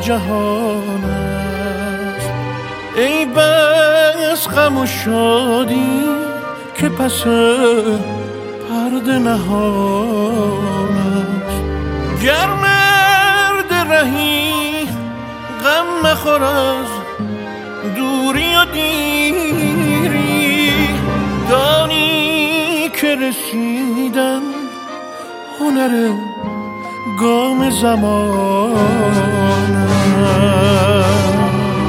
جهان است. ای بس غم و شادی که پس پرده نهان است. گر مرد رهی غم مخور از دوری و دیری، دانی که رسیدن هنر گام زمان است.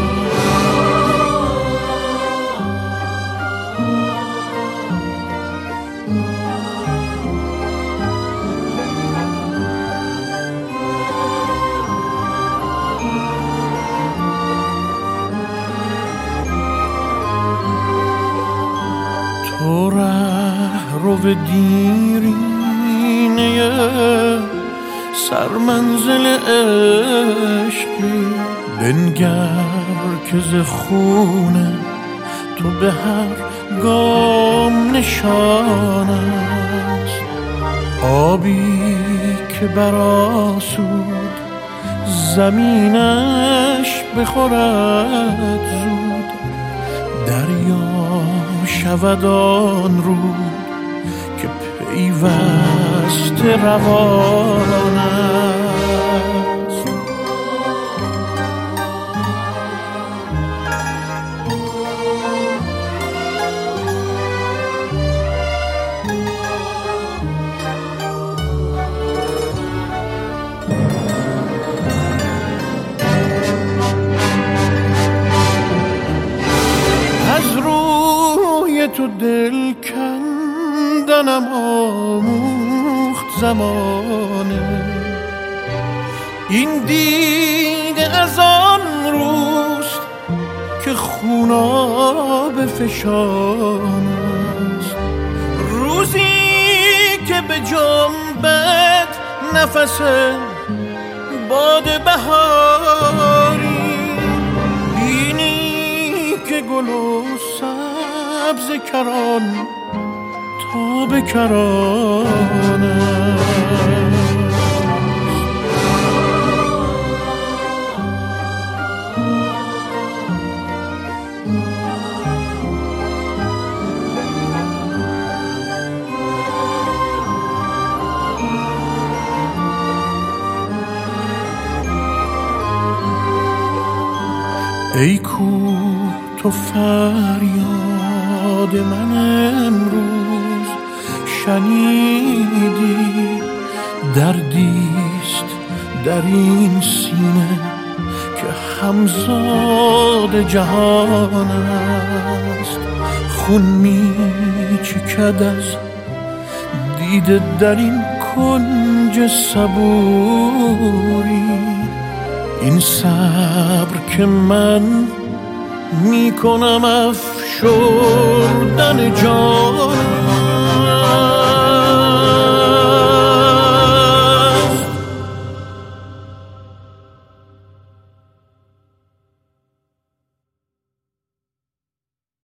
تو ره رو به دیرینه سرمنزل عشقی، بنگر که ز خونه تو به هر گام نشان است. آبی که برآسود زمینش بخورد زود، دریا شود آن رود که پیوسته روان است. از روی تو دل کندنم آموخت زمانه، این دیده از آن روست که خوناب فشان است. روزی که به جنبت نفس باد بهاری، بینی که گل و سبز کران تا به کران است. ای کوه تو فریاد من امروز شنیدی، دردیست در این سینه که همزاد جهان است. خون می چکد از دیده در این کنج صبوری، این صبر که من می کنم افشردن جان